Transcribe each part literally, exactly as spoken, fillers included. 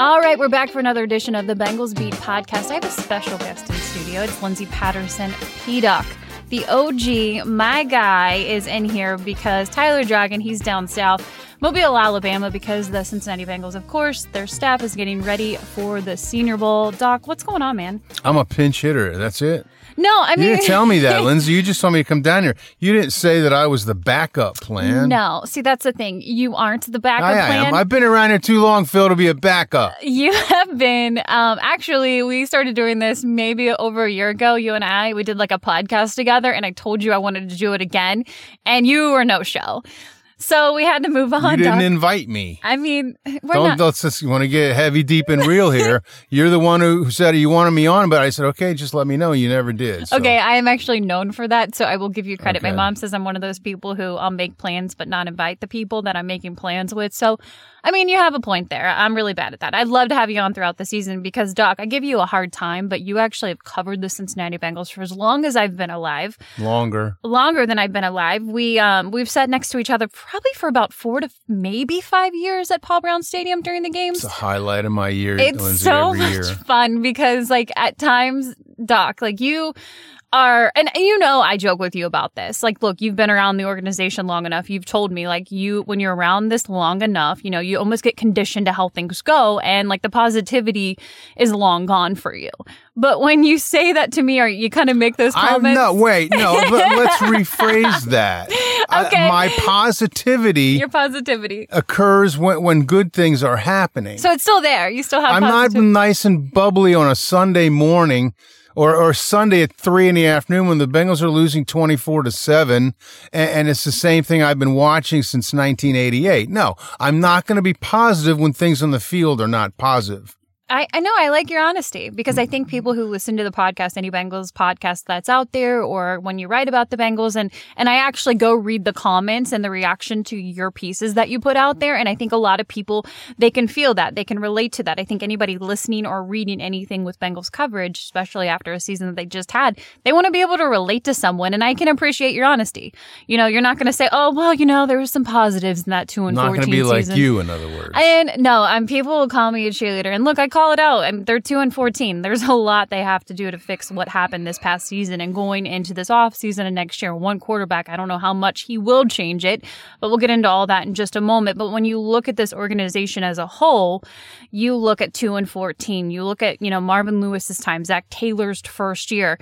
All right, we're back for another edition of the Bengals Beat podcast. I have a special guest in studio. It's Lindsey Patterson, P-Duck. The O G, my guy, is in here because Tyler Dragon, he's down south, Mobile, Alabama, because the Cincinnati Bengals, of course, their staff is getting ready for the Senior Bowl. Doc, what's going on, man? I'm a pinch hitter. That's it. No, I mean... You didn't tell me that, Lindsey. You just told me to come down here. You didn't say that I was the backup plan. No. See, that's the thing. You aren't the backup I plan. am. I've been around here too long, Phil, to be a backup. You have been. Um, actually, we started doing this maybe over a year ago. You and I, we did like a podcast together, and I told you I wanted to do it again, and you were no show. So we had to move on. You didn't Doc. invite me. I mean, we're Don't, not. let's just, you want to get heavy, deep, and real here. You're the one who said you wanted me on, but I said, okay, just let me know. You never did. So. Okay, I am actually known for that, so I will give you credit. Okay. My mom says I'm one of those people who I'll make plans but not invite the people that I'm making plans with. So, I mean, you have a point there. I'm really bad at that. I'd love to have you on throughout the season because, Doc, I give you a hard time, but you actually have covered the Cincinnati Bengals for as long as I've been alive. Longer. Longer than I've been alive. We, um, we've sat next to each other probably for about four to maybe five years at Paul Brown Stadium during the games. It's a highlight of my year, It's Lindsey, so every much year. fun because, like, at times, Doc, like, you are, and you know, I joke with you about this. Like, look, you've been around the organization long enough. You've told me, like, you, when you're around this long enough, you know, you almost get conditioned to how things go, and, like, the positivity is long gone for you. But when you say that to me, or you kind of make those comments. I'm not, wait, no, but let's rephrase that. Okay. Uh, my positivity Your positivity. occurs when, when good things are happening. So it's still there. You still have I'm positivity. not nice and bubbly on a Sunday morning or, or Sunday at three in the afternoon when the Bengals are losing twenty-four to seven. And, and it's the same thing I've been watching since nineteen eighty-eight. No, I'm not going to be positive when things on the field are not positive. I, I know. I like your honesty because I think people who listen to the podcast, any Bengals podcast that's out there, or when you write about the Bengals, and, and I actually go read the comments and the reaction to your pieces that you put out there. And I think a lot of people, they can feel that. They can relate to that. I think anybody listening or reading anything with Bengals coverage, especially after a season that they just had, they want to be able to relate to someone. And I can appreciate your honesty. You know, you're not going to say, oh, well, you know, there were some positives in that two and Not fourteen going to be season. like you, in other words. And no, I'm people will call me a cheerleader. And look, I call it out. I'm, they're two and fourteen. There's a lot they have to do to fix what happened this past season and going into this off season and next year. One quarterback, I don't know how much he will change it, but we'll get into all that in just a moment. But when you look at this organization as a whole, you look at two and fourteen. You look at, you know, Marvin Lewis's time, Zach Taylor's first year.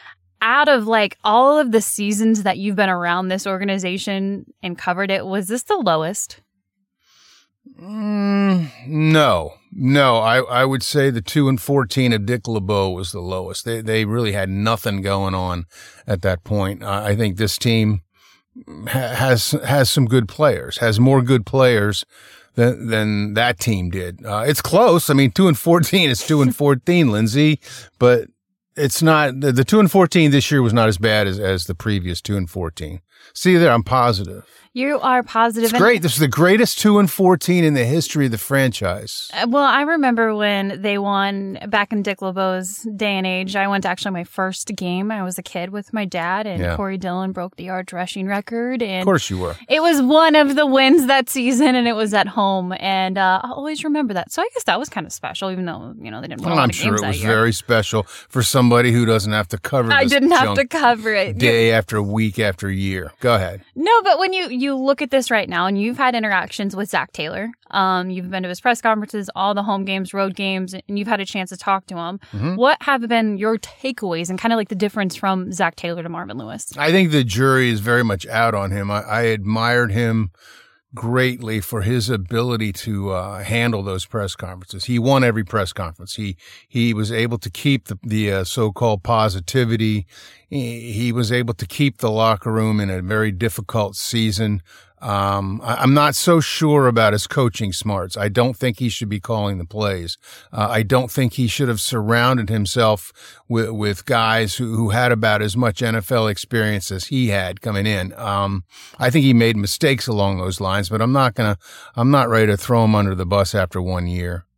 Out of like all of the seasons that you've been around this organization and covered it, was this the lowest? Mm, no, no. I, I would say the two and fourteen of Dick LeBeau was the lowest. They they really had nothing going on at that point. Uh, I think this team ha- has has some good players, has more good players than than that team did. Uh, it's close. I mean, two and fourteen is two and fourteen, Lindsey, but it's not. The, the two and fourteen this year was not as bad as as the previous two and fourteen. See there, I'm positive. You are positive. It's great. This is the greatest two and fourteen in the history of the franchise. Uh, Well, I remember when they won back in Dick LeBeau's day and age. I went to actually my first game. I was a kid with my dad, and Yeah. Corey Dillon broke the yard rushing record. And Of course you were. it was one of the wins that season, and it was at home. And uh, I'll always remember that. So I guess that was kind of special, even though, you know, they didn't win Well, a lot I'm of sure games it that was year. very special for somebody who doesn't have to cover I this didn't have junk to cover it. day after week after year. Go ahead. No, but when you, you look at this right now, and you've had interactions with Zach Taylor, um, you've been to his press conferences, all the home games, road games, and you've had a chance to talk to him. Mm-hmm. What have been your takeaways and kind of like the difference from Zach Taylor to Marvin Lewis? I think the jury is very much out on him. I, I admired him greatly for his ability to uh, handle those press conferences. He won every press conference. He he was able to keep the, the uh, so-called positivity. He, he was able to keep the locker room in a very difficult season. Um, I, I'm not so sure about his coaching smarts. I don't think he should be calling the plays. Uh, I don't think he should have surrounded himself with, with guys who, who had about as much N F L experience as he had coming in. Um, I think he made mistakes along those lines, but I'm not gonna, I'm not ready to throw him under the bus after one year.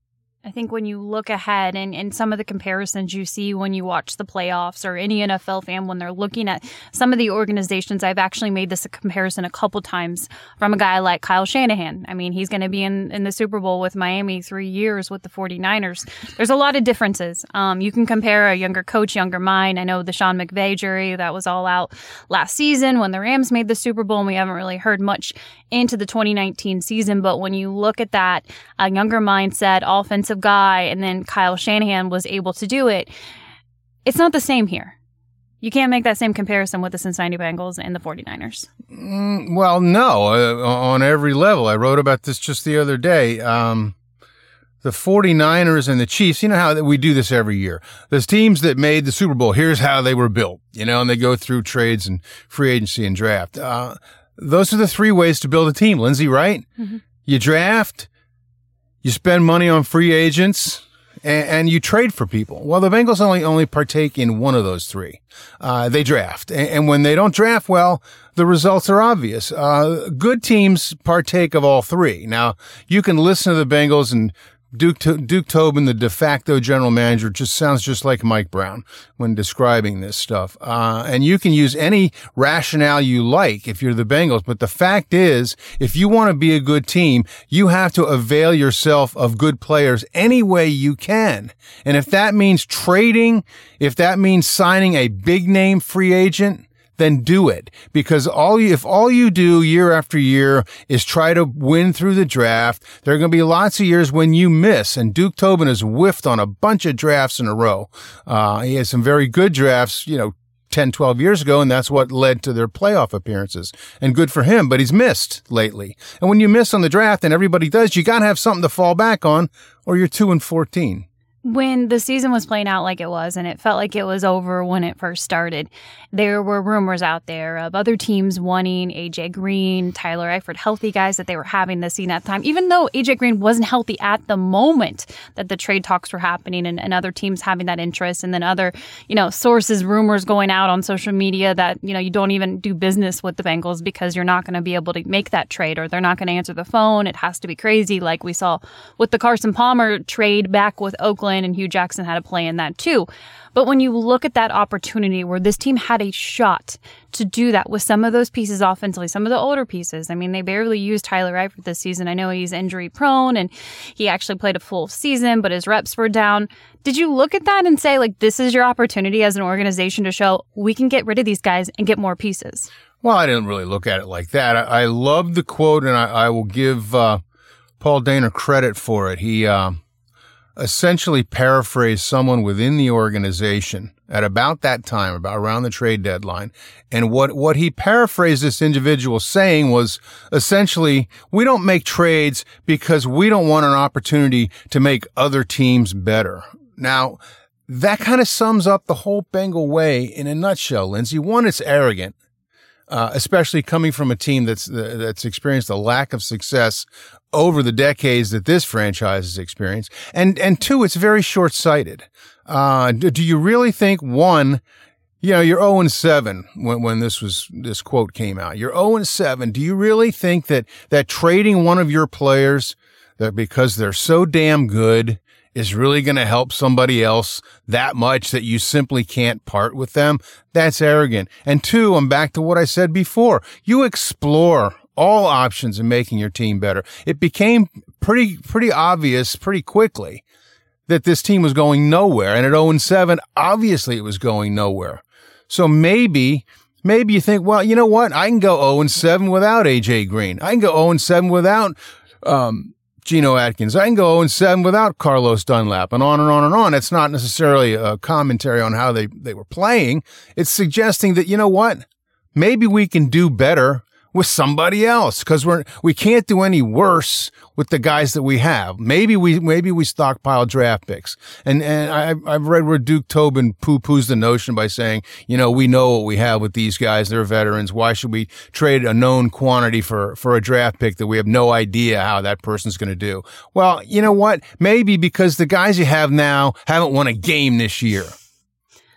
I think when you look ahead and, and some of the comparisons you see when you watch the playoffs, or any N F L fan when they're looking at some of the organizations, I've actually made this a comparison a couple times from a guy like Kyle Shanahan. I mean, he's going to be in, in the Super Bowl with Miami three years with the 49ers. There's a lot of differences. Um, you can compare a younger coach, younger mind. I know the Sean McVay jury, that was all out last season when the Rams made the Super Bowl, and we haven't really heard much into the twenty nineteen season. But when you look at that, a younger mindset, offensive guy, and then Kyle Shanahan was able to do it, it's not the same here. You can't make that same comparison with the Cincinnati Bengals and the 49ers. Mm, well, no, uh, on every level. I wrote about this just the other day. Um, the 49ers and the Chiefs, you know how we do this every year. There's teams that made the Super Bowl. Here's how they were built, you know, and they go through trades and free agency and draft. Uh, those are the three ways to build a team, Lindsay, right? Mm-hmm. You draft, you spend money on free agents, and, and you trade for people. Well, the Bengals only only partake in one of those three. Uh, they draft. And, and when they don't draft well, the results are obvious. Uh, good teams partake of all three. Now, you can listen to the Bengals, and Duke, Duke Tobin, the de facto general manager, just sounds just like Mike Brown when describing this stuff. Uh, and you can use any rationale you like if you're the Bengals. But the fact is, if you want to be a good team, you have to avail yourself of good players any way you can. And if that means trading, if that means signing a big name free agent, then do it. Because all you, if all you do year after year is try to win through the draft, there are going to be lots of years when you miss. And Duke Tobin has whiffed on a bunch of drafts in a row. Uh, he has some very good drafts, you know, ten, twelve years ago, and that's what led to their playoff appearances. And good for him, but he's missed lately. And when you miss on the draft, and everybody does, you got to have something to fall back on, or you're two and fourteen. When the season was playing out like it was, and it felt like it was over when it first started, there were rumors out there of other teams wanting A J Green, Tyler Eifert, healthy guys that they were having this season at the time, even though A J Green wasn't healthy at the moment that the trade talks were happening, and, and other teams having that interest, and then other, you know, sources, rumors going out on social media that, you know, you don't even do business with the Bengals because you're not going to be able to make that trade, or they're not going to answer the phone. It has to be crazy, like we saw with the Carson Palmer trade back with Oakland, and Hugh Jackson had a play in that too. But when you look at that opportunity where this team had a shot to do that with some of those pieces offensively, some of the older pieces, I mean, they barely used Tyler Eifert this season. I know he's injury prone, and he actually played a full season, but his reps were down. Did you look at that and say, like, this is your opportunity as an organization to show we can get rid of these guys and get more pieces? Well, I didn't really look at it like that. I, I love the quote, and I, I will give uh, Paul Dehner credit for it. He uh, essentially paraphrased someone within the organization at about that time, about around the trade deadline. And what, what he paraphrased this individual saying was essentially, we don't make trades because we don't want an opportunity to make other teams better. Now, that kind of sums up the whole Bengal way in a nutshell, Lindsay. One, it's arrogant. Uh, especially coming from a team that's uh, that's experienced a lack of success over the decades that this franchise has experienced. And and two, it's very short-sighted. Uh, do, do you really think, one, you know, you're oh and seven when, when this was, this quote came out. You're oh and seven. Do you really think that, that trading one of your players, that because they're so damn good, is really going to help somebody else that much that you simply can't part with them? That's arrogant. And two, I'm back to what I said before. You explore all options in making your team better. It became pretty, pretty obvious pretty quickly that this team was going nowhere. And at oh and seven, obviously it was going nowhere. So maybe, maybe you think, well, you know what? I can go oh and seven without A J Green. I can go oh and seven without, um, Geno Atkins. I can go oh and seven without Carlos Dunlap, and on and on and on. It's not necessarily a commentary on how they, they were playing. It's suggesting that, you know what? Maybe we can do better with somebody else, because we're, we can't do any worse with the guys that we have. Maybe we, maybe we stockpile draft picks. And, and I, I've read where Duke Tobin poo-poos the notion by saying, you know, we know what we have with these guys. They're veterans. Why should we trade a known quantity for, for a draft pick that we have no idea how that person's going to do? Well, you know what? Maybe because the guys you have now haven't won a game this year.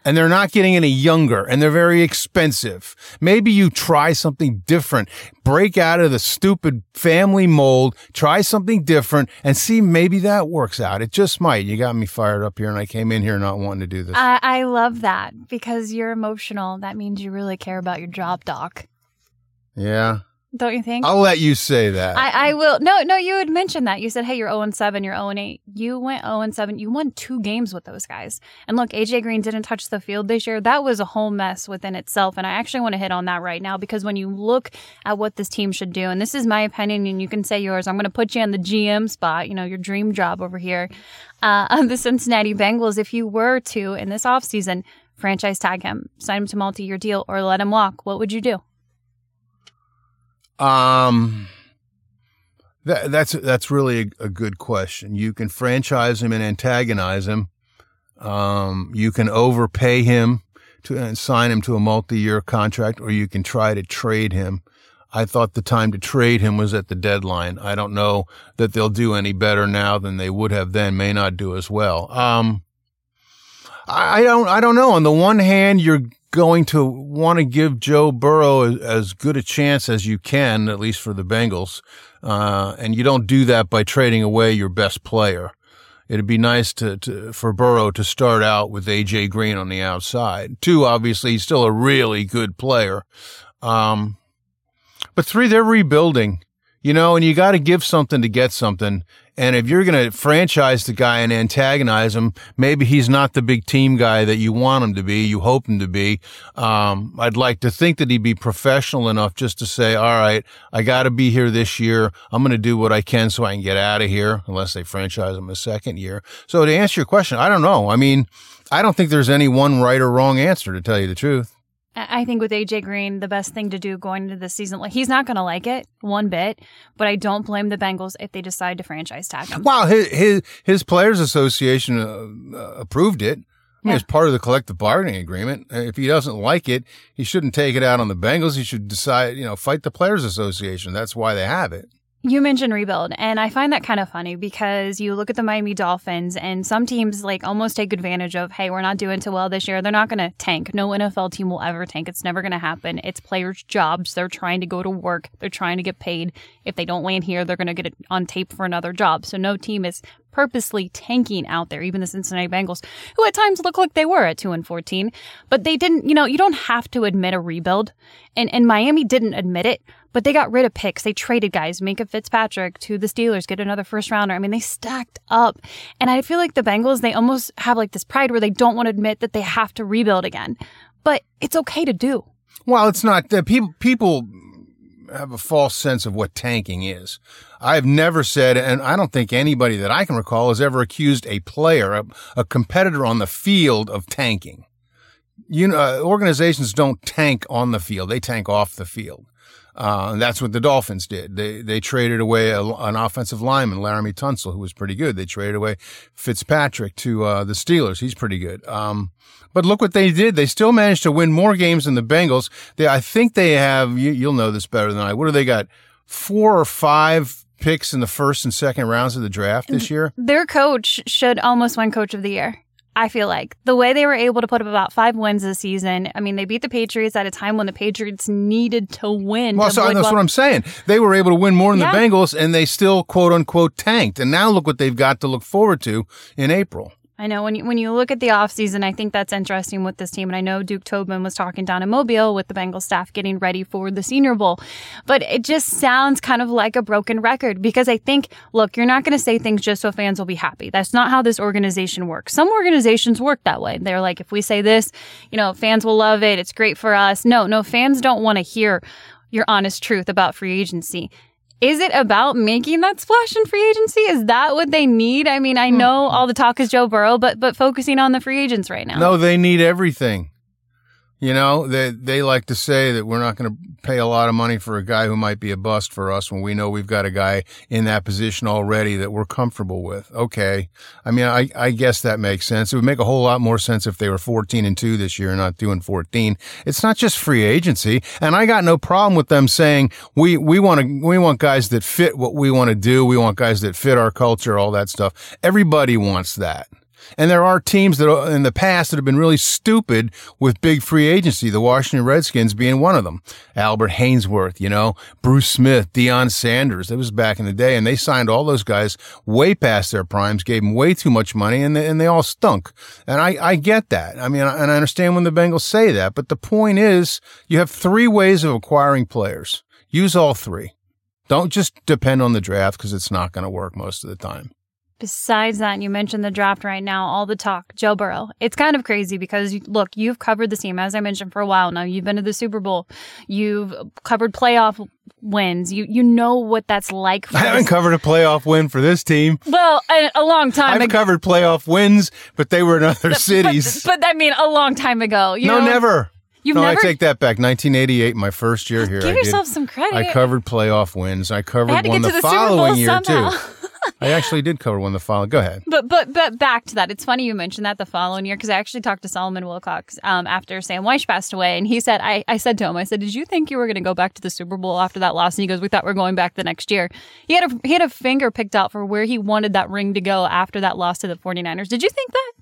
And they're not getting any younger, and they're very expensive. Maybe you try something different. Break out of the stupid family mold, try something different, and see maybe that works out. It just might. You got me fired up here, and I came in here not wanting to do this. I, I love that because you're emotional. That means you really care about your job, Doc. Yeah. Don't you think? I'll let you say that. I, I will. No, no, you had mentioned that. You said, hey, you're oh and seven, you're oh and eight. You went oh and seven. You won two games with those guys. And look, A J Green didn't touch the field this year. That was a whole mess within itself. And I actually want to hit on that right now because when you look at what this team should do, and this is my opinion, and you can say yours, I'm going to put you on the G M spot, you know, your dream job over here. Uh, on the Cincinnati Bengals, if you were to, in this offseason, franchise tag him, sign him to multi-year deal, or let him walk, what would you do? Um, that, that's that's really a, a good question. You can franchise him and antagonize him. Um, you can overpay him to and sign him to a multi-year contract, or you can try to trade him. I thought the time to trade him was at the deadline. I don't know that they'll do any better now than they would have then. May not do as well. Um, I, I don't. I don't know. On the one hand, you're going to want to give Joe Burrow as, as good a chance as you can, at least for the Bengals. Uh, and you don't do that by trading away your best player. It'd be nice to, to for Burrow to start out with A J Green on the outside. Two, obviously, he's still a really good player. Um, but three, they're rebuilding, you know, and you got to give something to get something. And if you're going to franchise the guy and antagonize him, maybe he's not the big team guy that you want him to be, you hope him to be. Um, I'd like to think that he'd be professional enough just to say, all right, I got to be here this year. I'm going to do what I can so I can get out of here, unless they franchise him a second year. So to answer your question, I don't know. I mean, I don't think there's any one right or wrong answer, to tell you the truth. I think with A J Green, the best thing to do going into this season, like he's not going to like it one bit, but I don't blame the Bengals if they decide to franchise tag him. Wow, his his, his Players Association uh, uh, approved it. I mean, yeah. It's part of the collective bargaining agreement. If he doesn't like it, he shouldn't take it out on the Bengals. He should decide, you know, fight the Players Association. That's why they have it. You mentioned rebuild, and I find that kind of funny because you look at the Miami Dolphins and some teams like almost take advantage of, hey, we're not doing too well this year. They're not going to tank. No N F L team will ever tank. It's never going to happen. It's players' jobs. They're trying to go to work. They're trying to get paid. If they don't land here, they're going to get it on tape for another job. So no team is purposely tanking out there, even the Cincinnati Bengals, who at times look like they were at two and fourteen, but they didn't, you know, you don't have to admit a rebuild. And, and Miami didn't admit it, but they got rid of picks. They traded guys, Minka Fitzpatrick to the Steelers, get another first rounder. I mean, they stacked up. And I feel like the Bengals, they almost have like this pride where they don't want to admit that they have to rebuild again, but it's okay to do. Well, it's not uh, people, people have a false sense of what tanking is. I've never said, and I don't think anybody that I can recall has ever accused a player, a, a competitor on the field of tanking. You know, uh, organizations don't tank on the field. They tank off the field. Uh, and that's what the Dolphins did. They, they traded away a, an offensive lineman, Laramie Tunsil, who was pretty good. They traded away Fitzpatrick to, uh, the Steelers. He's pretty good. Um, but look what they did. They still managed to win more games than the Bengals. They, I think they have, you, you'll know this better than I. What do they got? Four or five picks in the first and second rounds of the draft this year? Their coach should almost win Coach of the Year. I feel like the way they were able to put up about five wins this season. I mean, they beat the Patriots at a time when the Patriots needed to win. Well, to so that's well. what I'm saying. They were able to win more than yeah. the Bengals, and they still, quote unquote, tanked. And now look what they've got to look forward to in April. I know when you, when you look at the offseason, I think that's interesting with this team. And I know Duke Tobin was talking down in Mobile with the Bengals staff getting ready for the Senior Bowl. But it just sounds kind of like a broken record because I think, look, you're not going to say things just so fans will be happy. That's not how this organization works. Some organizations work that way. They're like, if we say this, you know, fans will love it. It's great for us. No, no, fans don't want to hear your honest truth about free agency. Is it about making that splash in free agency? Is that what they need? I mean, I know all the talk is Joe Burrow, but but focusing on the free agents right now. No, they need everything. You know, they they like to say that we're not going to pay a lot of money for a guy who might be a bust for us when we know we've got a guy in that position already that we're comfortable with. Okay. I mean, I, I guess that makes sense. It would make a whole lot more sense if they were fourteen and two this year, not two and fourteen. It's not just free agency. And I got no problem with them saying we, we want to, we want guys that fit what we want to do. We want guys that fit our culture, all that stuff. Everybody wants that. And there are teams that in the past that have been really stupid with big free agency, the Washington Redskins being one of them. Albert Hainsworth, you know, Bruce Smith, Deion Sanders. That was back in the day. And they signed all those guys way past their primes, gave them way too much money, and they, and they all stunk. And I, I get that. I mean, and I understand when the Bengals say that. But the point is, you have three ways of acquiring players. Use all three. Don't just depend on the draft because it's not going to work most of the time. Besides that, and you mentioned the draft right now, all the talk, Joe Burrow. It's kind of crazy because, look, you've covered the team, as I mentioned, for a while now. You've been to the Super Bowl. You've covered playoff wins. You you know what that's like. For I haven't this. covered a playoff win for this team. Well, a, a long time I've ago. covered playoff wins, but they were in other cities. But, but I mean, a long time ago. You no, know? never. You've no, never? I take that back. nineteen eighty-eight, my first year here. Give I yourself did, some credit. I covered playoff wins. I covered I had to one get to the the Super following Bowl year, somehow. too. I actually did cover one the following. Go ahead. But but but back to that. It's funny you mentioned that the following year because I actually talked to Solomon Wilcox um, after Sam Weish passed away, and he said, I, I said to him, I said, did you think you were going to go back to the Super Bowl after that loss? And he goes, we thought we were going back the next year. He had a he had a finger picked out for where he wanted that ring to go after that loss to the 49ers. Did you think that?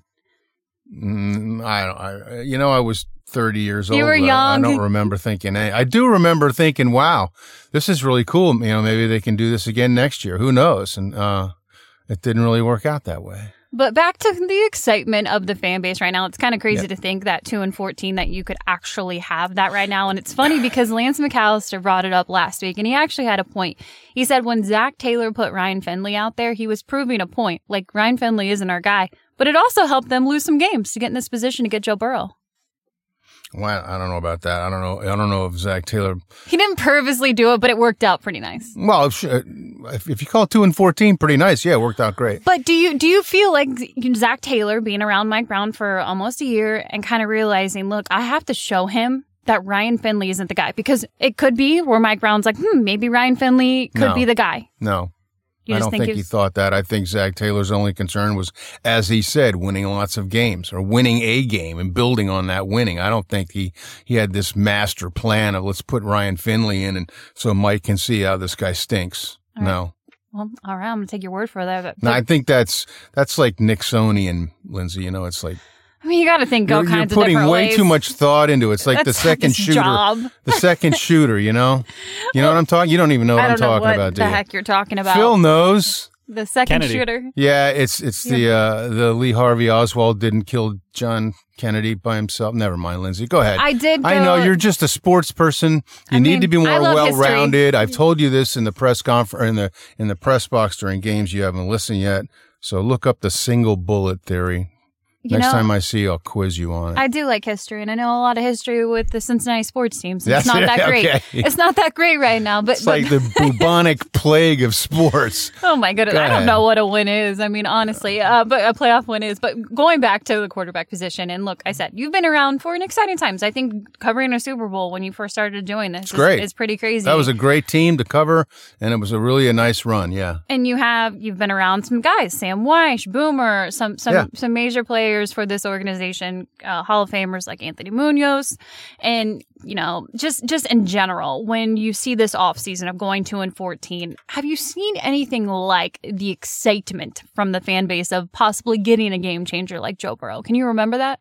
Mm, I don't. I, you know, I was thirty years old. You were young. I, I don't remember thinking. Hey, I do remember thinking, "Wow, this is really cool." You know, maybe they can do this again next year. Who knows? And uh, it didn't really work out that way. But back to the excitement of the fan base right now. It's kind of crazy Yeah. to think that two and fourteen that you could actually have that right now. And it's funny because Lance McAllister brought it up last week, and he actually had a point. He said when Zach Taylor put Ryan Finley out there, he was proving a point. Like, Ryan Finley isn't our guy. But it also helped them lose some games to get in this position to get Joe Burrow. Well, I don't know about that. I don't know. I don't know if Zach Taylor. He didn't purposely do it, but it worked out pretty nice. Well, if, if, if you call two and fourteen pretty nice, yeah, it worked out great. But do you do you feel like Zach Taylor being around Mike Brown for almost a year and kind of realizing, look, I have to show him that Ryan Finley isn't the guy? Because it could be where Mike Brown's like, hmm, maybe Ryan Finley could No. be the guy. No. You I just don't think think, it he was- thought that. I think Zach Taylor's only concern was, as he said, winning lots of games or winning a game and building on that winning. I don't think he, he had this master plan of let's put Ryan Finley in and so Mike can see how this guy stinks. All right. No. Well, all right, I'm going to take your word for that. But, No, I think that's that's like Nixonian, Lindsay. You know, it's like I mean, you got to think all you're, you're kinds of putting different way ways. too much thought into it. It's like the That's second his shooter, job. the second shooter. You know, you know what I'm talking. You don't even know what I I'm don't know talking what about, the do you? heck you're talking about. Phil knows. The second Kennedy. shooter. Yeah, it's it's the uh, the Lee Harvey Oswald didn't kill John Kennedy by himself. Never mind, Lindsay. Go ahead. I did I know go- you're just a sports person. You I need mean, to be I more love well history. rounded. I've told you this in the press conference in the in the press box during games. You haven't listened yet. So look up the single bullet theory. You Next know, time I see you, I'll quiz you on it. I do like history, and I know a lot of history with the Cincinnati sports teams. It's That's not it, that great. okay. It's not that great right now. But, it's but like the bubonic plague of sports. oh my goodness, Go I don't ahead. know what a win is. I mean, honestly, uh, but a playoff win is. But going back to the quarterback position, and look, I said you've been around for an exciting times. I think covering a Super Bowl when you first started doing this is, great. is pretty crazy. That was a great team to cover, and it was a really a nice run. Yeah. And you have you've been around some guys, Sam Weish, Boomer, some some Yeah. some major players for this organization, uh, Hall of Famers like Anthony Munoz, and you know just just in general. When you see this offseason of going two and fourteen, have you seen anything like the excitement from the fan base of possibly getting a game changer like Joe Burrow? Can you remember that?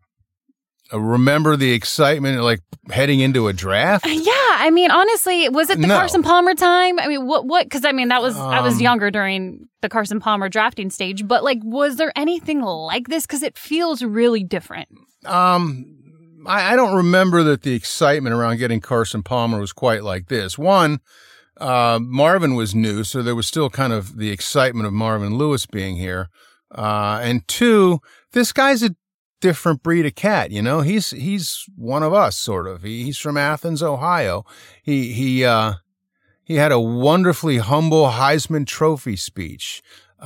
Uh, remember the excitement, like heading into a draft? Yeah, I mean, honestly, was it the No. Carson Palmer time? I mean, what, what, because I mean, that was, I was Um, younger during the Carson Palmer drafting stage, but like, was there anything like this? Because it feels really different. Um, I, I don't remember that the excitement around getting Carson Palmer was quite like this. One, uh, Marvin was new, so there was still kind of the excitement of Marvin Lewis being here. Uh, and two, this guy's a different breed of cat, you know, he's, he's one of us, sort of. He, he's from Athens, Ohio. He, he, uh, he had a wonderfully humble Heisman Trophy speech.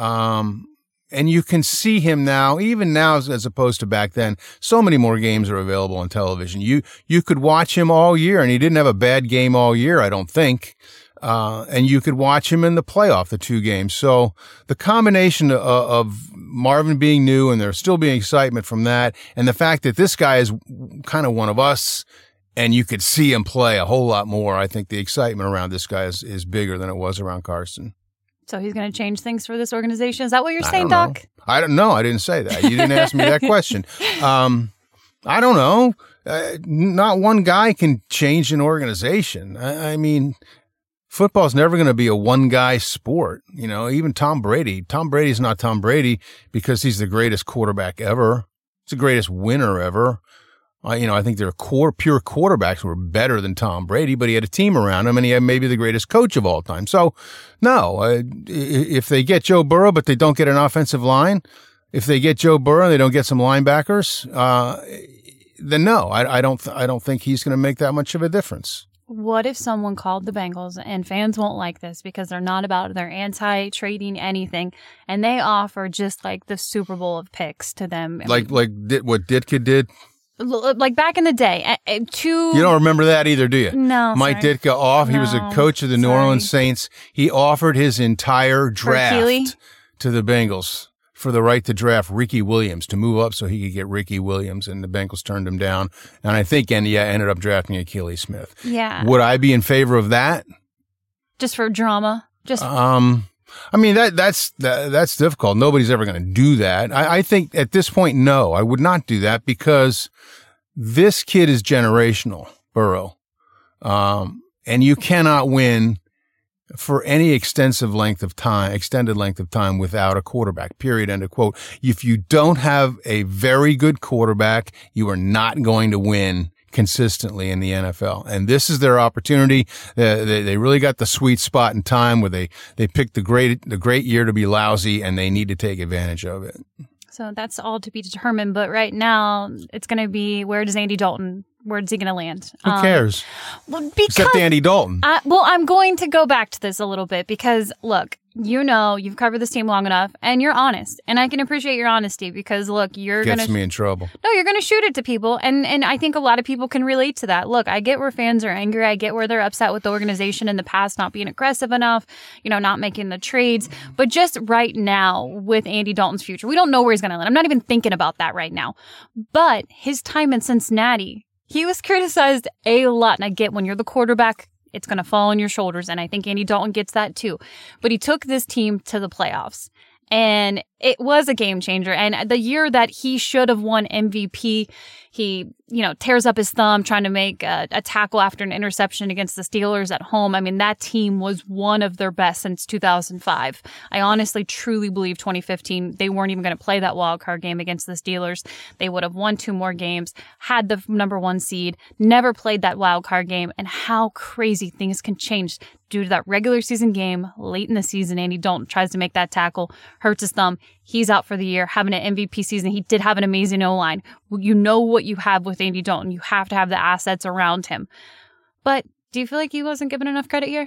Um, and you can see him now, even now as, as opposed to back then. So many more games are available on television. You, you could watch him all year, and he didn't have a bad game all year, I don't think. Uh, and you could watch him in the playoff, the two games. So the combination of, of Marvin being new and there still being excitement from that, and the fact that this guy is kind of one of us, and you could see him play a whole lot more. I think the excitement around this guy is, is bigger than it was around Carson. So he's going to change things for this organization. Is that what you're I saying, don't Doc? know. I don't know. I didn't say that. You didn't ask me that question. Um, I don't know. Uh, not one guy can change an organization. I, I mean, football's never going to be a one guy sport. You know, even Tom Brady. Tom Brady's not Tom Brady because he's the greatest quarterback ever. He's the greatest winner ever. Uh, you know, I think there are core, pure quarterbacks who were better than Tom Brady, but he had a team around him and he had maybe the greatest coach of all time. So, no, uh, if they get Joe Burrow, but they don't get an offensive line, if they get Joe Burrow and they don't get some linebackers, uh, then no, I, I don't, th- I don't think he's going to make that much of a difference. What if someone called the Bengals, and fans won't like this because they're not about, they're anti-trading anything, and they offer just like the Super Bowl of picks to them? Like, like did, what Ditka did? Like back in the day, to you don't remember that either, do you? No, Mike sorry. Ditka off. No, he was a coach of the New sorry. Orleans Saints. He offered his entire draft Keely? to the Bengals for the right to draft Ricky Williams to move up so he could get Ricky Williams, and the Bengals turned him down. And I think and yeah, ended up drafting Achilles Smith. Yeah. Would I be in favor of that? Just for drama? Just um. I mean, that that's that, that's difficult. Nobody's ever going to do that. I, I think at this point, no, I would not do that because this kid is generational, Burrow. Um, and you cannot win for any extensive length of time, extended length of time without a quarterback, period, end of quote. If you don't have a very good quarterback, you are not going to win consistently in the N F L. And this is their opportunity. Uh, they, they really got the sweet spot in time where they, they picked the great, the great year to be lousy, and they need to take advantage of it. So that's all to be determined. But right now, it's going to be, where does Andy Dalton, where is he going to land? Who um, cares? Well, because, Except Andy Dalton. I, well, I'm going to go back to this a little bit because, look, you know, you've covered this team long enough and you're honest. And I can appreciate your honesty because, look, you're going to... Gets me in trouble. No, you're going to shoot it to people. And, and I think a lot of people can relate to that. Look, I get where fans are angry. I get where they're upset with the organization in the past not being aggressive enough, you know, not making the trades. But just right now with Andy Dalton's future, we don't know where he's going to land. I'm not even thinking about that right now. But his time in Cincinnati, he was criticized a lot. And I get when you're the quarterback, it's going to fall on your shoulders. And I think Andy Dalton gets that too. But he took this team to the playoffs. And it was a game changer. And the year that he should have won M V P, he, you know, tears up his thumb trying to make a, a tackle after an interception against the Steelers at home. I mean, that team was one of their best since two thousand five. I honestly, truly believe twenty fifteen, they weren't even going to play that wild card game against the Steelers. They would have won two more games, had the number one seed, never played that wild card game. And how crazy things can change due to that regular season game late in the season. Andy Dalton tries to make that tackle, hurts his thumb. He's out for the year, having an M V P season. He did have an amazing O-line. You know what you have with Andy Dalton. You have to have the assets around him. But do you feel like he wasn't given enough credit here?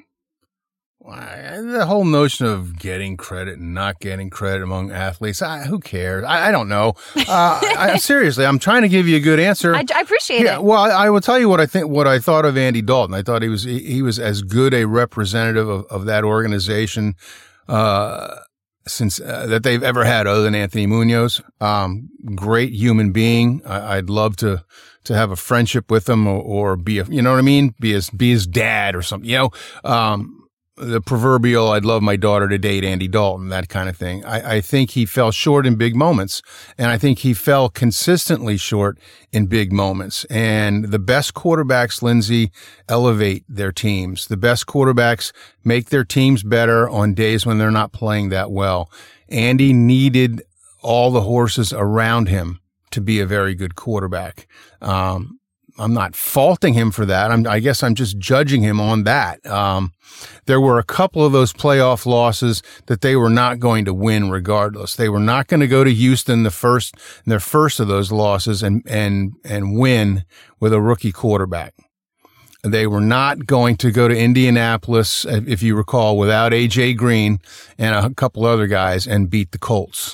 The whole notion of getting credit and not getting credit among athletes, I, who cares? I, I don't know. Uh, I, seriously, I'm trying to give you a good answer. I, I appreciate yeah, it. Well, I, I will tell you what I think. What I thought of Andy Dalton. I thought he was he, he was as good a representative of, of that organization uh, since uh, that they've ever had, other than Anthony Munoz. Um, great human being. I, I'd love to. to have a friendship with him or, or be a, you know what I mean? Be his, be his dad or something, you know, um, the proverbial, I'd love my daughter to date Andy Dalton, that kind of thing. I, I think he fell short in big moments, and I think he fell consistently short in big moments. And the best quarterbacks, Lindsay, elevate their teams. The best quarterbacks make their teams better on days when they're not playing that well. Andy needed all the horses around him to be a very good quarterback. Um, I'm not faulting him for that. I'm, I guess I'm just judging him on that. Um, there were a couple of those playoff losses that they were not going to win regardless. They were not going to go to Houston the first, their first of those losses and, and, and win with a rookie quarterback. They were not going to go to Indianapolis, if you recall, without A J Green and a couple other guys and beat the Colts.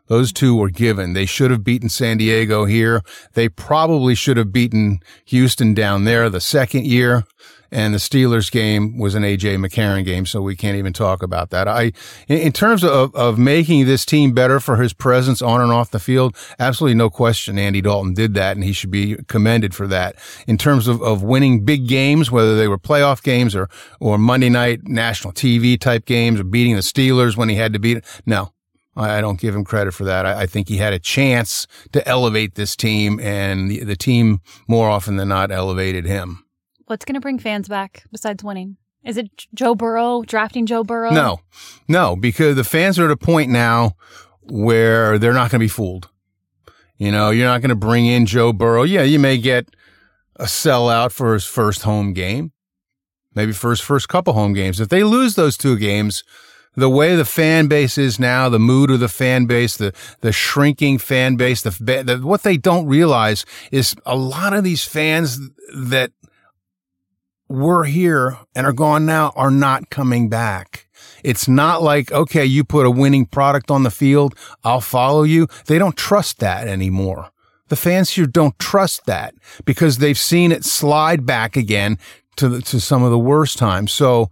Those two were given. They should have beaten San Diego here. They probably should have beaten Houston down there the second year. And the Steelers game was an A J McCarron game, so we can't even talk about that. I, in terms of, of making this team better for his presence on and off the field, absolutely no question Andy Dalton did that, and he should be commended for that. In terms of, of winning big games, whether they were playoff games or, or Monday night national T V type games or beating the Steelers when he had to beat it, no. I don't give him credit for that. I think he had a chance to elevate this team, and the, the team more often than not elevated him. What's going to bring fans back besides winning? Is it Joe Burrow, drafting Joe Burrow? No, no, because the fans are at a point now where they're not going to be fooled. You know, you're not going to bring in Joe Burrow. Yeah, you may get a sellout for his first home game, maybe for his first couple home games. If they lose those two games, the way the fan base is now, the mood of the fan base, the, the shrinking fan base, the, the, what they don't realize is a lot of these fans that were here and are gone now are not coming back. It's not like, okay, you put a winning product on the field, I'll follow you. They don't trust that anymore. The fans here don't trust that because they've seen it slide back again to the, to some of the worst times. So,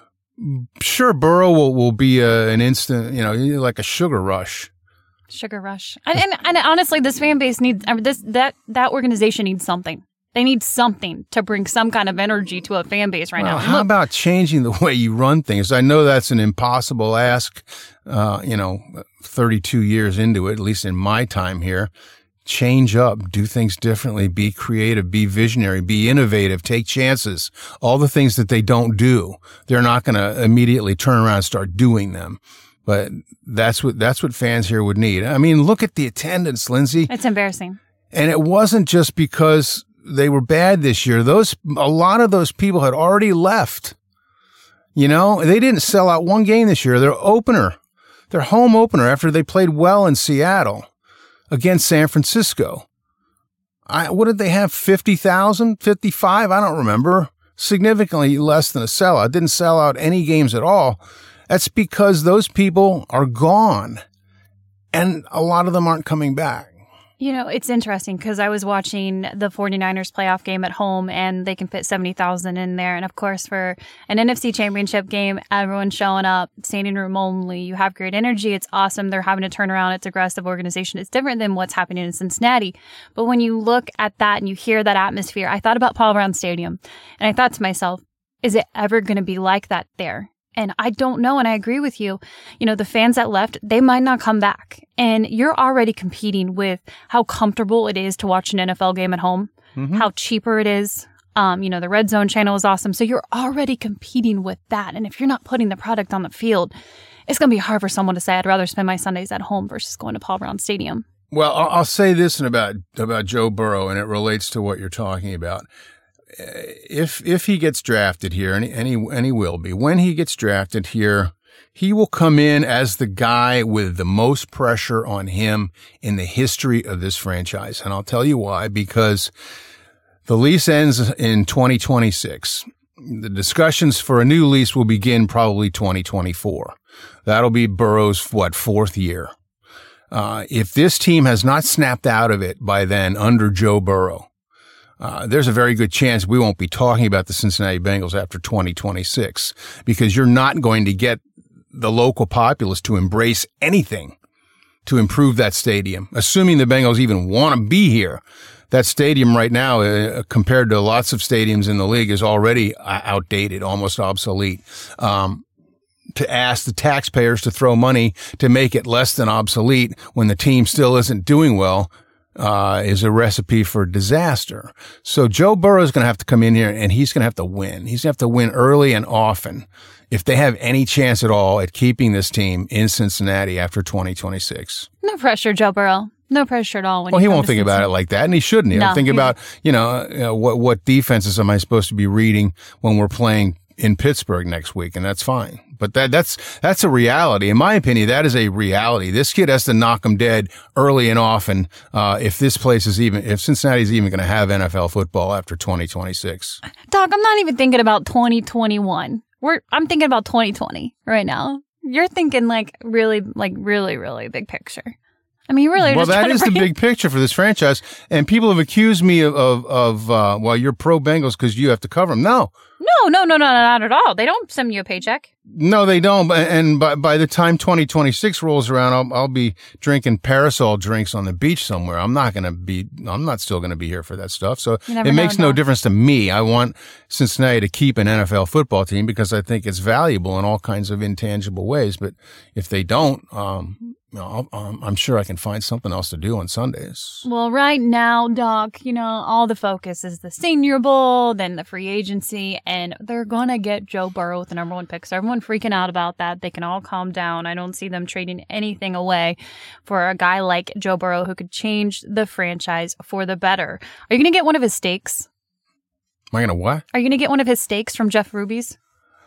sure, Burrow will, will be a, an instant, you know, like a sugar rush. Sugar rush. And, and, and honestly, this fan base needs, this that that organization needs something. They need something to bring some kind of energy to a fan base right well, now. How Look, about changing the way you run things? I know that's an impossible ask, uh, you know, thirty-two years into it, at least in my time here. Change up, do things differently, be creative, be visionary, be innovative, take chances. All the things that they don't do, they're not going to immediately turn around and start doing them. But that's what that's what fans here would need. I mean, look at the attendance, Lindsay. It's embarrassing. And it wasn't just because they were bad this year. Those a lot of those people had already left. You know, they didn't sell out one game this year. Their opener, their home opener after they played well in Seattle against San Francisco. I, what did they have? fifty thousand, fifty-five? I don't remember. Significantly less than a sellout. Didn't sell out any games at all. That's because those people are gone. And a lot of them aren't coming back. You know, it's interesting because I was watching the 49ers playoff game at home and they can fit seventy thousand in there. And of course, for an N F C championship game, everyone's showing up, standing room only. You have great energy. It's awesome. They're having a turnaround. It's aggressive organization. It's different than what's happening in Cincinnati. But when you look at that and you hear that atmosphere, I thought about Paul Brown Stadium and I thought to myself, is it ever going to be like that there? And I don't know. And I agree with you. You know, the fans that left, they might not come back. And you're already competing with how comfortable it is to watch an N F L game at home, mm-hmm. how cheaper it is. Um, you know, the Red Zone channel is awesome. So you're already competing with that. And if you're not putting the product on the field, it's going to be hard for someone to say, I'd rather spend my Sundays at home versus going to Paul Brown Stadium. Well, I'll say this about, about Joe Burrow, and it relates to what you're talking about. If if he gets drafted here, and he, and he, and he will be, when he gets drafted here, he will come in as the guy with the most pressure on him in the history of this franchise. And I'll tell you why, because the lease ends in twenty twenty-six. The discussions for a new lease will begin probably twenty twenty-four. That'll be Burrow's, what, fourth year. Uh, if this team has not snapped out of it by then under Joe Burrow, Uh, there's a very good chance we won't be talking about the Cincinnati Bengals after twenty twenty-six because you're not going to get the local populace to embrace anything to improve that stadium, assuming the Bengals even want to be here. That stadium right now, uh, compared to lots of stadiums in the league, is already uh, outdated, almost obsolete. Um, to ask the taxpayers to throw money to make it less than obsolete when the team still isn't doing well Uh, is a recipe for disaster. So Joe Burrow is going to have to come in here and he's going to have to win. He's going to have to win early and often if they have any chance at all at keeping this team in Cincinnati after twenty twenty-six. No pressure, Joe Burrow. No pressure at all. When well, he comes won't to think Cincinnati. about it like that, and he shouldn't. He'll No, think he- about, you know, uh, you know, what, what defenses am I supposed to be reading when we're playing in Pittsburgh next week, and that's fine. But that that's that's a reality. In my opinion, that is a reality. This kid has to knock him dead early and often uh, if this place is even, if Cincinnati's even going to have N F L football after twenty twenty-six. Doc, I'm not even thinking about twenty twenty-one. We're I'm thinking about twenty twenty right now. You're thinking like really, like really, really big picture. I mean, really, well, just that trying is to the bring- big picture for this franchise. And people have accused me of, of, of uh, well, you're pro Bengals because you have to cover them. No. No, no, no, no, not at all. They don't send you a paycheck. No, they don't. And by, by the time twenty twenty-six rolls around, I'll, I'll be drinking parasol drinks on the beach somewhere. I'm not going to be, I'm not still going to be here for that stuff. So You never it know, makes no no. difference to me. I want Cincinnati to keep an N F L football team because I think it's valuable in all kinds of intangible ways. But if they don't, um, you know, I'll, um, I'm sure I can find something else to do on Sundays. Well, right now, Doc, you know, all the focus is the Senior Bowl, then the free agency, and they're going to get Joe Burrow with the number one pick. So everyone freaking out about that. They can all calm down. I don't see them trading anything away for a guy like Joe Burrow who could change the franchise for the better. Are you going to get one of his steaks? Am I going to what? Are you going to get one of his steaks from Jeff Ruby's?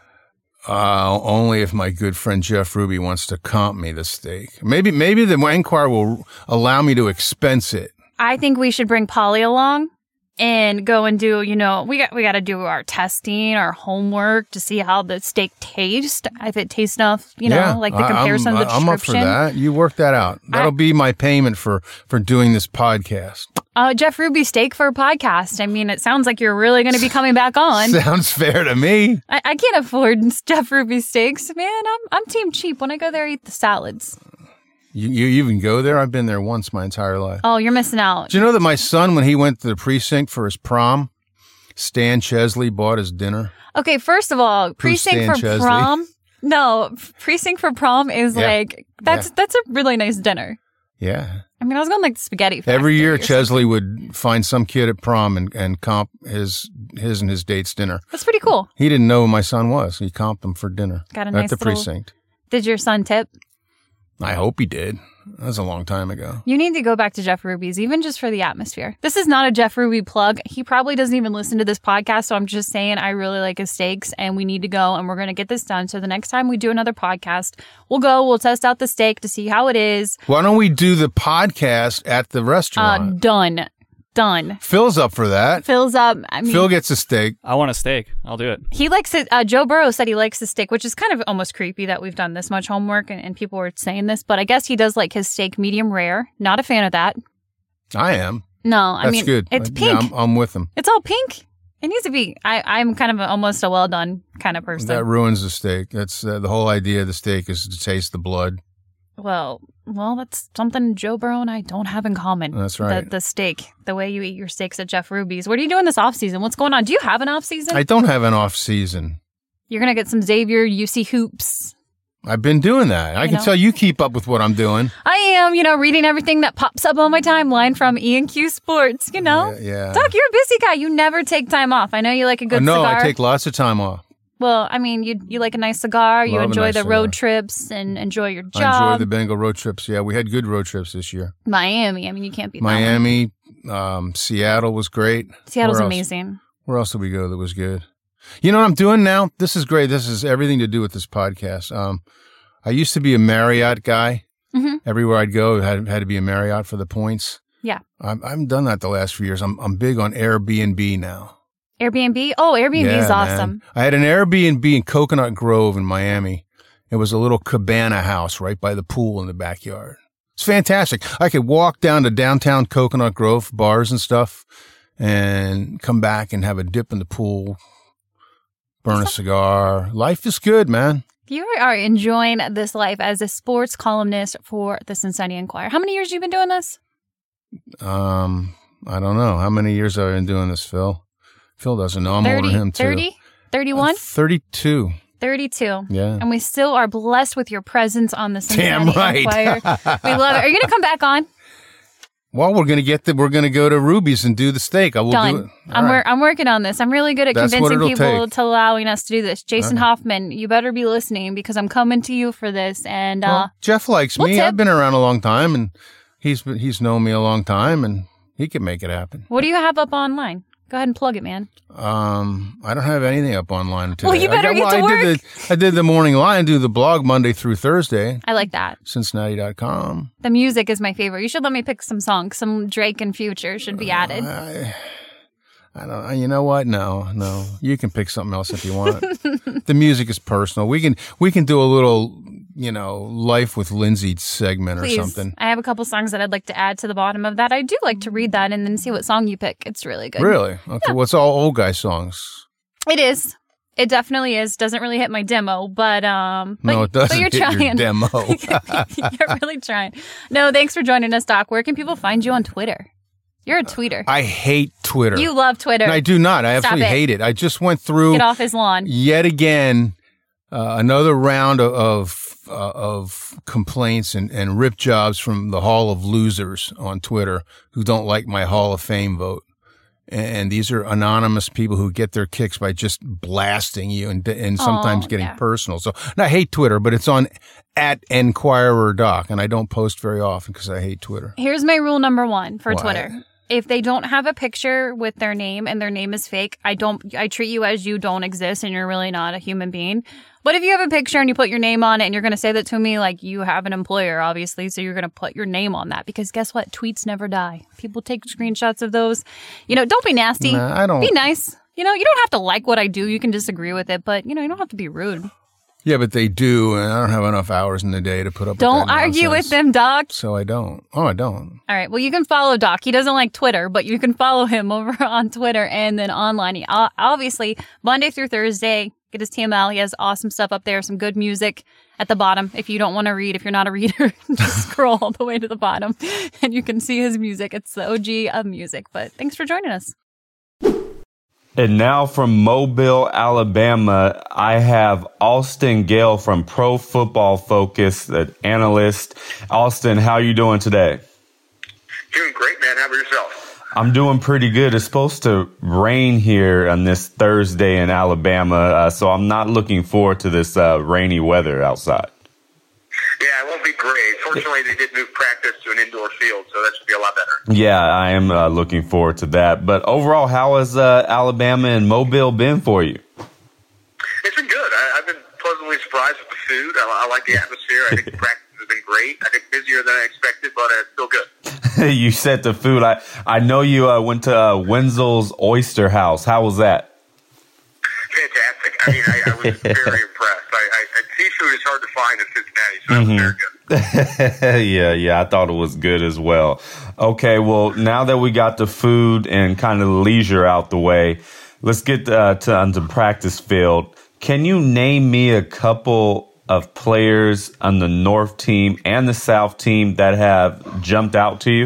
Uh, only if my good friend Jeff Ruby wants to comp me the steak. Maybe, maybe the Enquirer will allow me to expense it. I think we should bring Polly along and go and do, you know, we got we got to do our testing, our homework to see how the steak tastes. If it tastes enough, you know, Yeah, like the I- comparison I'm, of the I'm up description. for that. You work that out. That'll I- be my payment for, for doing this podcast. Uh, Jeff Ruby steak for a podcast. I mean, it sounds like you're really going to be coming back on. Sounds fair to me. I, I can't afford Jeff Ruby steaks, man. I'm I'm team cheap. When I go there, I eat the salads. You, you even go there? I've been there once my entire life. Oh, you're missing out. Do you know that my son, when he went to the precinct for his prom, Stan Chesley bought his dinner? Okay, first of all, precinct Stan for Chesley? prom. No, precinct for prom is Yeah. like that's Yeah. that's a really nice dinner. Yeah. I mean, I was going like the spaghetti. Every Factory year, or something. Chesley would find some kid at prom and, and comp his his and his date's dinner. That's pretty cool. He didn't know who my son was. He comped him for dinner Got a at nice the little- precinct. Did your son tip? I hope he did. That was a long time ago. You need to go back to Jeff Ruby's, even just for the atmosphere. This is not a Jeff Ruby plug. He probably doesn't even listen to this podcast, so I'm just saying I really like his steaks, and we need to go, and we're going to get this done. So the next time we do another podcast, we'll go, we'll test out the steak to see how it is. Why don't we do the podcast at the Uh, restaurant? done. Done. Phil's up for that. Phil's up. I mean, Phil gets a steak. I want a steak. I'll do it. he likes it. Uh, Joe Burrow said he likes the steak, which is kind of almost creepy that we've done this much homework and, and people were saying this, but I guess he does like his steak medium rare. Not a fan of that. I am. No, I That's mean, good. it's Uh, pink. Yeah, I'm, I'm with him. It's all pink. It needs to be. I, I'm kind of a, almost a well done kind of person. That ruins the steak. That's uh, the whole idea of the steak is to taste the blood. well, well, that's something Joe Burrow and I don't have in common. That's right. The, the steak, the way you eat your steaks at Jeff Ruby's. What are you doing this off season? What's going on? Do you have an off season? I don't have an off season. You're gonna get some Xavier U C hoops. I've been doing that. I You can know? tell you keep up with what I'm doing. I am, you know, reading everything that pops up on my timeline from E and Q Sports. You know, Yeah. yeah. Doc, you're a busy guy. You never take time off. I know you like a good Uh, no, cigar. I take lots of time off. well, I mean, you you like a nice cigar. You Love a enjoy nice the cigar. road trips and enjoy your I job. enjoy the Bengal road trips. Yeah, we had good road trips this year. Miami. I mean, you can't beat that one. Miami, um, Seattle was great. Seattle's Where else? amazing. Where else did we go that was good? You know what I'm doing now? This is great. This is everything to do with this podcast. Um, I used to be a Marriott guy. Mhm. Everywhere I'd go, had had to be a Marriott for the points. Yeah. I'm, I haven't done that the last few years. I'm I'm big on Airbnb now. Airbnb. Oh, Airbnb Yeah, is man. awesome. I had an Airbnb in Coconut Grove in Miami. It was a little cabana house right by the pool in the backyard. It's fantastic. I could walk down to downtown Coconut Grove, bars and stuff, and come back and have a dip in the pool, burn a cigar. Life is good, man. You are enjoying this life as a sports columnist for the Cincinnati Enquirer. How many years have you been doing this? Um, I don't know. How many years have I been doing this, Phil? Phil doesn't know. I'm older than him, too. thirty? thirty-one? Uh, thirty-two. thirty-two. Yeah. And we still are blessed with your presence on the Cincinnati Damn right. Enquirer. We love it. Are you going to come back on? Well, we're gonna get the. We're gonna go to Ruby's and do the steak. I will Done. do it. All I'm, right. wor- I'm working on this. I'm really good at That's what convincing it'll people take. to allowing us to do this. Jason All right. Hoffman, you better be listening because I'm coming to you for this. And uh, Well, Jeff likes we'll me. tip. I've been around a long time, and he's been, he's known me a long time, and he can make it happen. what do you have up online? Go ahead and plug it, man. Um, I don't have anything up online today. Well, you better I get to I work. Did the, I did the morning line, do the blog Monday through Thursday, I like that. Cincinnati dot com. The music is my favorite. You should let me pick some songs. Some Drake and Future should be added. I, I don't. You know what? No, no. You can pick something else if you want. The music is personal. We can we can do a little you know, Life with Lindsay segment Please. or something. I have a couple songs that I'd like to add to the bottom of that. I do like to read that and then see what song you pick. It's really good. Really? Okay. Yeah. Well, it's all old guy songs. It is. It definitely is. Doesn't really hit my demo, but um, but, no, it doesn't but you're hit trying. your demo. You're really trying. No, thanks for joining us, Doc. Where can people find you on Twitter? You're a tweeter. I hate Twitter. You love Twitter. No, I do not. I Stop absolutely it. hate it. I just went through Get off his lawn. yet again uh, another round of of, uh, of complaints and, and rip jobs from the Hall of Losers on Twitter who don't like my Hall of Fame vote. And these are anonymous people who get their kicks by just blasting you and and sometimes oh, getting yeah. personal. So and I hate Twitter, but it's on at Enquirer Doc, and I don't post very often because I hate Twitter. Here's my rule number one for What? Twitter. If they don't have a picture with their name and their name is fake, I don't. I treat you as you don't exist and you're really not a human being. But if you have a picture and you put your name on it and you're going to say that to me, like you have an employer, obviously, so you're going to put your name on that because guess what? Tweets never die. People take screenshots of those. You know, don't be nasty. Nah, I don't. Be nice. You know, you don't have to like what I do. You can disagree with it, but you know, you don't have to be rude. Yeah, but they do, and I don't have enough hours in the day to put up Don't with that argue nonsense. with them, Doc. So I don't. Oh, I don't. All right. Well, you can follow Doc. He doesn't like Twitter, but you can follow him over on Twitter and then online. He, uh, obviously, Monday through Thursday, get his T M L. He has awesome stuff up there, some good music at the bottom. If you don't want to read, if you're not a reader, just scroll all the way to the bottom and you can see his music. It's the O G of music. But thanks for joining us. And now from Mobile, Alabama, I have Austin Gale from Pro Football Focus, the analyst. Austin, how are you doing today? Doing great, man. How about yourself? I'm doing pretty good. It's supposed to rain here on this Thursday in Alabama, uh, so I'm not looking forward to this uh, rainy weather outside. Yeah, it won't be great. Fortunately, they did move practice to an indoor field, so that should be a lot better. Yeah, I am uh, looking forward to that. But overall, how has uh, Alabama and Mobile been for you? It's been good. I, I've been pleasantly surprised with the food. I, I like the atmosphere. I think the practice has been great. I think busier than I expected, but it's still good. You said the food. I, I know you uh, went to uh, Wenzel's Oyster House. How was that? Fantastic. I mean, I, I was very impressed. I, I, seafood is hard to find in Cincinnati, so mm-hmm. It was very good. yeah, yeah, I thought it was good as well. Okay, well, now that we got the food and kind of leisure out the way, let's get uh, to on the practice field. Can you name me a couple of players on the North team and the South team that have jumped out to you?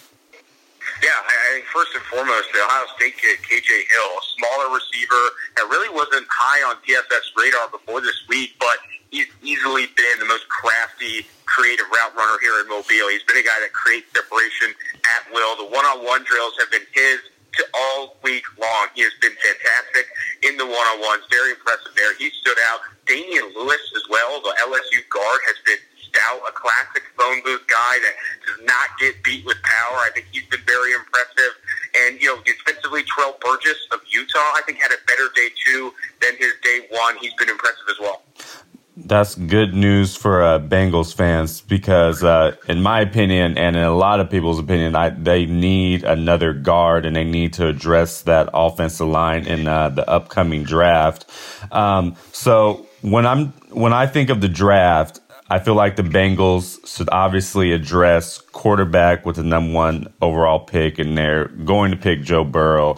Yeah, I think first and foremost, the Ohio State kid, K J Hill, a smaller receiver that really wasn't high on P F F's radar before this week, but he's easily been the most crafty, creative route runner here in Mobile. He's been a guy that creates separation at will. The one-on-one drills have been his to all week long. He has been fantastic in the one-on-ones. Very impressive there. He stood out. Damian Lewis as well, the L S U guard, has been stout, a classic phone booth guy that does not get beat with power. I think he's been very impressive. And, you know, defensively, Terrell Burgess of Utah, I think, had a better day two than his day one. He's been impressive as well. That's good news for uh, Bengals fans because, uh, in my opinion, and in a lot of people's opinion, I, they need another guard and they need to address that offensive line in uh, the upcoming draft. Um, so when I'm when I think of the draft, I feel like the Bengals should obviously address quarterback with the number one overall pick, and they're going to pick Joe Burrow.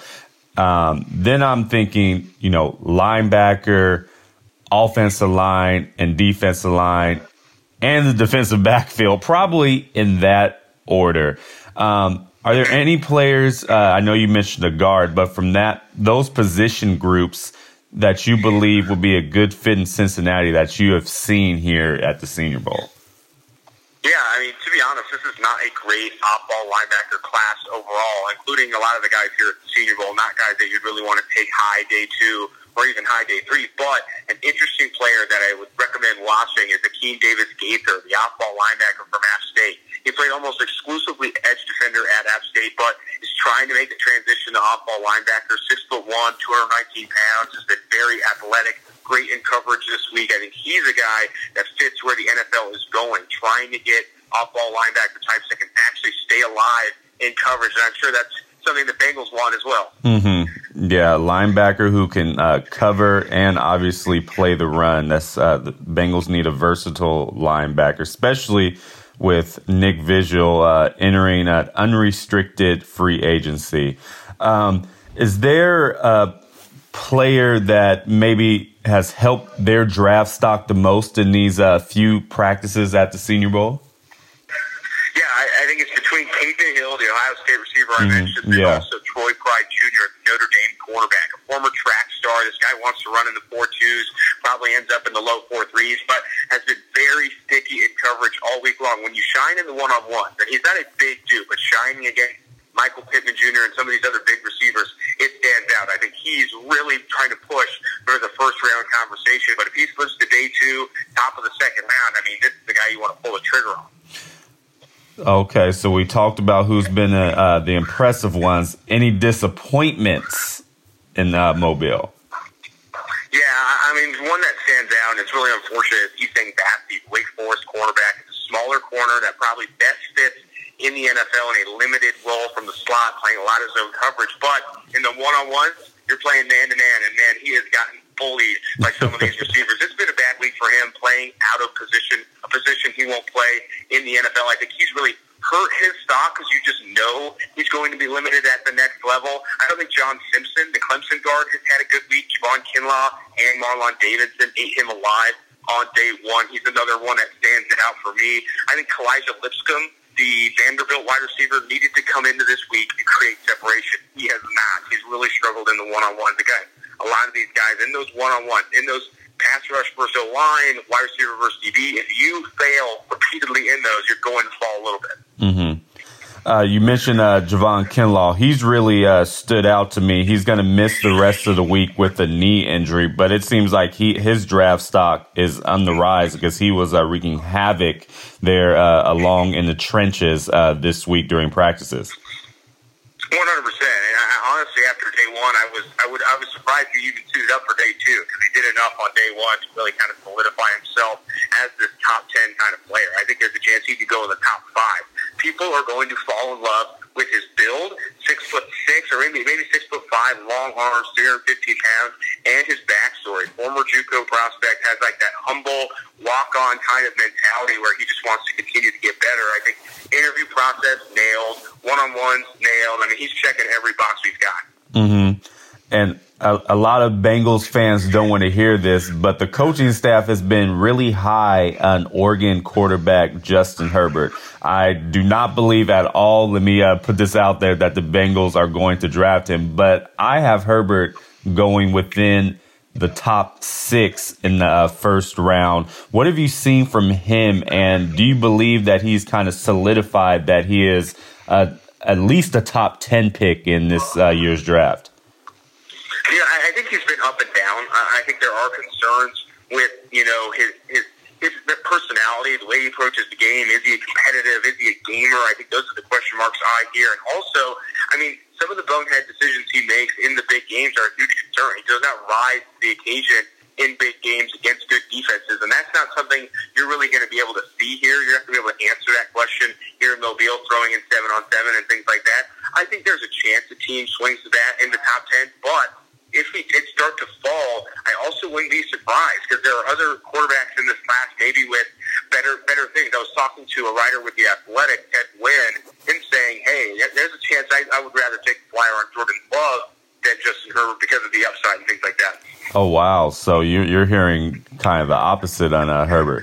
Um, then I'm thinking, you know, linebacker, offensive line, and defensive line, and the defensive backfield, probably in that order. Um, are there any players, uh, I know you mentioned a guard, but from that those position groups that you believe will be a good fit in Cincinnati that you have seen here at the Senior Bowl? Yeah, I mean, to be honest, this is not a great off-ball linebacker class overall, including a lot of the guys here at the Senior Bowl, not guys that you'd really want to take high day two or even high day three, but an interesting player that I would recommend watching is Akeem Davis-Gaither, the off-ball linebacker from App State. He played almost exclusively edge defender at App State, but is trying to make the transition to off-ball linebacker. Six foot one, two hundred nineteen pounds, has been very athletic, great in coverage this week. I think he's a guy that fits where the N F L is going, trying to get off-ball linebacker types that can actually stay alive in coverage, and I'm sure that's something the Bengals want as well. Mm-hmm. Yeah, linebacker who can uh, cover and obviously play the run. That's uh, the Bengals need a versatile linebacker, especially with Nick Vigil uh, entering an unrestricted free agency. Um, is there a player that maybe has helped their draft stock the most in these uh, few practices at the Senior Bowl? Yeah, I, I think it's between K J Hill, the Ohio State receiver I Mm-hmm. mentioned, and Yeah. also Troy Pride Junior, Notre Dame cornerback, a former track star. This guy wants to run in the four twos, probably ends up in the low four threes, but has been very sticky in coverage all week long. When you shine in the one-on-one, and he's not a big dude, but shining against Michael Pittman Junior and some of these other big receivers, it stands out. I think he's really trying to push for the first-round conversation, but if he slips to day two, top of the second round, I mean, this is the guy you want to pull the trigger on. Okay, so we talked about who's been uh, uh, the impressive ones. Any disappointments in uh, Mobile? Yeah, I mean, one that stands out, and it's really unfortunate, is Ethan Bassey, Wake Forest cornerback. It's a smaller corner that probably best fits in the N F L in a limited role from the slot, playing a lot of zone coverage. But in the one-on-ones, you're playing man-to-man, and, man, he has gotten bullied by some of these receivers. It's been a bad week for him playing out of position, a position he won't play in the N F L. I think he's really hurt his stock because you just know he's going to be limited at the next level. I don't think John Simpson, the Clemson guard, has had a good week. Javon Kinlaw and Marlon Davidson ate him alive on day one. He's another one that stands out for me. I think Kalijah Lipscomb, the Vanderbilt wide receiver, needed to come into this week to create separation. He has not. He's really struggled in the one-on-ones. Again, a lot of these guys in those one-on-ones, in those pass rush versus O-line, wide receiver versus D B, if you fail repeatedly in those, you're going to fall a little bit. Mm-hmm. Uh, you mentioned uh, Javon Kinlaw. He's really uh, stood out to me. He's going to miss the rest of the week with a knee injury, but it seems like he his draft stock is on the rise because he was uh, wreaking havoc there uh, along in the trenches uh, this week during practices. One hundred percent. And I, honestly, after day one, I was I would I was surprised he even suited up for day two because he did enough on day one to really kind of solidify himself as this top ten kind of player. I think there's a chance he could go in the top five. People are going to fall in love with his build, six foot six or maybe maybe six foot five, long arms, three hundred fifteen pounds, and his backstory. Former JUCO prospect, has like that humble walk-on kind of mentality where he just wants to continue to get better. I think interview process nailed, one-on-ones nailed. I mean, he's checking every box we've got. Mm-hmm. And a, a lot of Bengals fans don't want to hear this, but the coaching staff has been really high on Oregon quarterback Justin Herbert. I do not believe at all, let me uh, put this out there, that the Bengals are going to draft him, but I have Herbert going within the top six in the uh, first round. What have you seen from him, and do you believe that he's kind of solidified that he is uh, at least a top ten pick in this uh, year's draft? Yeah, I think he's been up and down. I think there are concerns with, you know, his his his personality, the way he approaches the game. Is he competitive? Is he a gamer? I think those are the question marks I hear. And also, I mean, some of the bonehead decisions he makes in the big games are a huge concern. He does not rise to the occasion in big games against good defenses, and that's not something you're really going to be able to see here. You're going to have to be able to answer that question here in Mobile, throwing in seven on seven and things like that. I think there's a chance the team swings the bat in the top ten, but if he did start to fall, I also wouldn't be surprised because there are other quarterbacks in this class maybe with better better things. I was talking to a writer with The Athletic, Ted Wynn, and saying, hey, there's a chance I, I would rather take a flyer on Jordan Love than Justin Herbert because of the upside and things like that. Oh, wow. So you're, you're hearing kind of the opposite on uh, Herbert.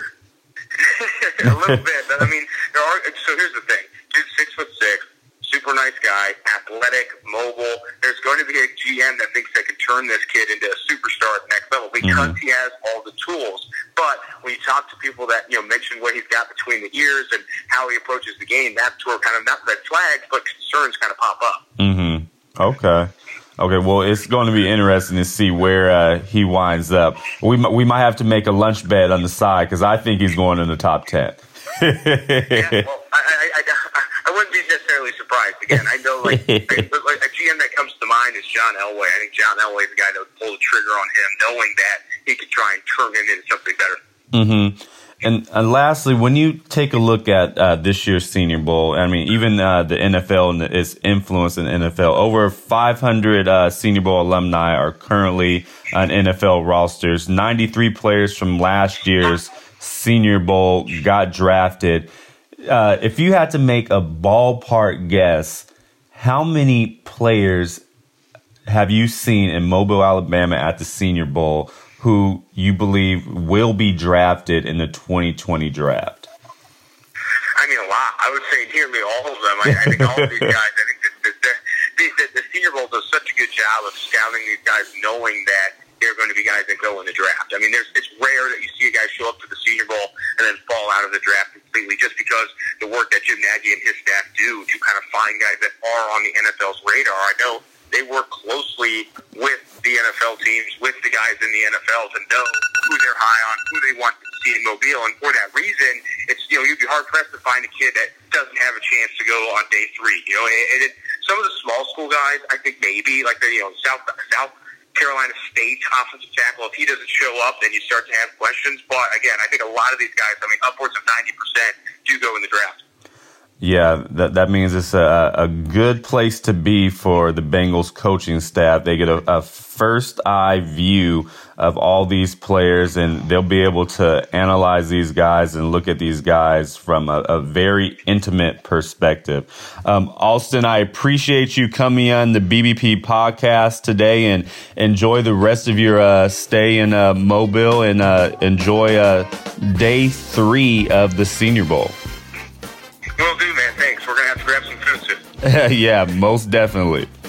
A little bit. I mean, there are. So here's the thing. Dude's six foot six, super nice guy, athletic, mobile. There's going to be a G M that thinks they can turn this kid into a superstar at the next level because mm-hmm. he has all the tools. But when you talk to people that, you know, mention what he's got between the ears and how he approaches the game, that's where kind of not red flags, but concerns kind of pop up. Mm-hmm. Okay. Okay, well, it's going to be interesting to see where uh, he winds up. We m- we might have to make a lunch bet on the side because I think he's going in the top ten. Yeah, well, I, I, I, I wouldn't be necessarily surprised. Again, I know like, like a G M that comes to mind is John Elway. I think John Elway is the guy that would pull the trigger on him, knowing that he could try and turn him into something better. Mm-hmm. And, and lastly, when you take a look at uh, this year's Senior Bowl, I mean, even uh, the N F L and its influence in the N F L, over five hundred uh, Senior Bowl alumni are currently on N F L rosters. ninety-three players from last year's Senior Bowl got drafted. Uh, if you had to make a ballpark guess, how many players have you seen in Mobile, Alabama at the Senior Bowl who you believe will be drafted in the twenty twenty draft? I mean, a lot. I would say nearly all of them. I, I think all of these guys, I think the, the, the, the, the Senior Bowl does such a good job of scouting these guys, knowing that they're going to be guys that go in the draft. I mean, there's, it's rare that you see a guy show up to the Senior Bowl and then fall out of the draft completely, just because the work that Jim Nagy and his staff do to kind of find guys that are on the N F L's radar. I know they work closely with the N F L teams, with the guys in the N F L to know who they're high on, who they want to see in Mobile. And for that reason, it's, you know, you'd be hard-pressed to find a kid that doesn't have a chance to go on day three. You know, and it, some of the small school guys, I think maybe, like the, you know, South South Carolina State offensive tackle, if he doesn't show up, then you start to have questions. But again, I think a lot of these guys, I mean, upwards of ninety percent do go in the draft. Yeah, that that means it's a, a good place to be for the Bengals coaching staff. They get a, a first eye view of all these players, and they'll be able to analyze these guys and look at these guys from a, a very intimate perspective. Um, Alston, I appreciate you coming on the B B P podcast today, and enjoy the rest of your uh, stay in uh, Mobile, and uh, enjoy uh, day three of the Senior Bowl. Will do, man. Thanks. We're going to have to grab some food soon. Yeah, most definitely.